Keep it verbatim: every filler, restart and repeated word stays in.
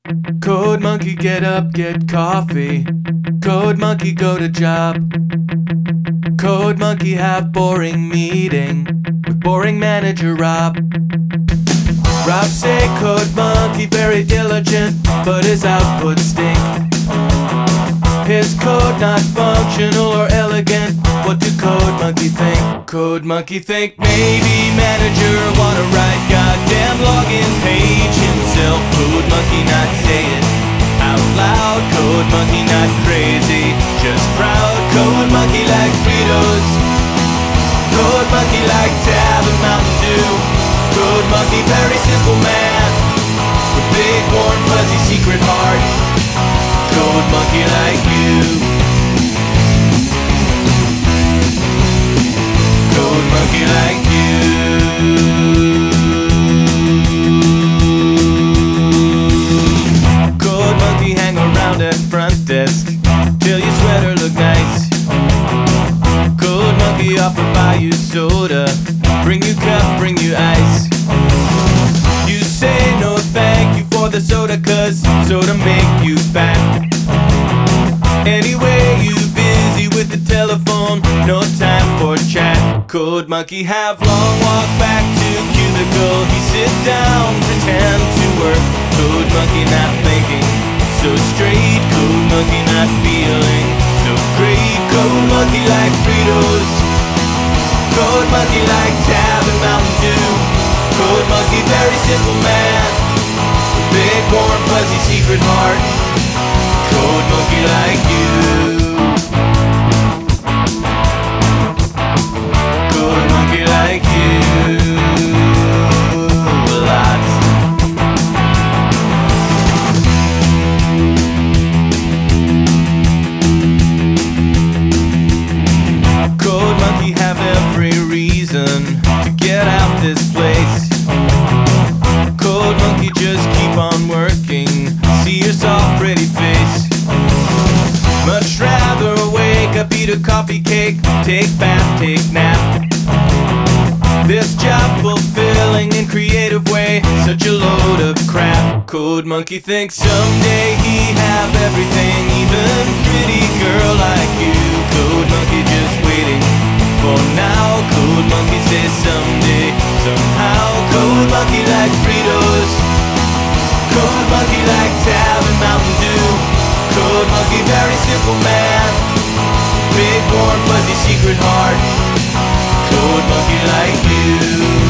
Code monkey, get up, get coffee. Code monkey, go to job. Code monkey, have boring meeting with boring manager Rob. Rob say code monkey very diligent, but his output stink. His code not functional or elegant. What do code monkey think? Code monkey think maybe manager wanna write goddamn login page himself. Code monkey not say it out loud. Code monkey not crazy, just proud. Code monkey like Fritos. Code monkey like Tab and Mountain Dew. Code monkey very simple man with big warm fuzzy secret heart. Code monkey like you. Code monkey like you. Code monkey hang around at front desk till your sweater look nice. Code monkey offer buy you soda, bring you cup, bring you ice. You say no thank you for the soda, cause soda make you fat. Anyway, you busy with the telephone, no time for chat. Code monkey have long walk back to cubicle. He sit down, pretend to work. Code monkey not thinking so straight. Code monkey not feeling so great. Code monkey like Fritos. Code monkey like Tab and Mountain Dew. Code monkey very simple man with big warm fuzzy secret heart. Code monkey like you. Code monkey like you. A lot. Code monkey have every reason to get out this place. Code monkey just keep on working, see your soft pretty face. Much rather wake up, eat a coffee cake, take bath, take nap. This job fulfilling in creative way, such a load of crap. Code monkey thinks someday he have everything, even pretty girl like you. Code monkey just waiting for now. Code monkey says someday, somehow. Code monkey like Fritos. Code monkey like Tab and Mountain Dew. Code monkey very simple man, big warm fuzzy secret heart. Code monkey like you.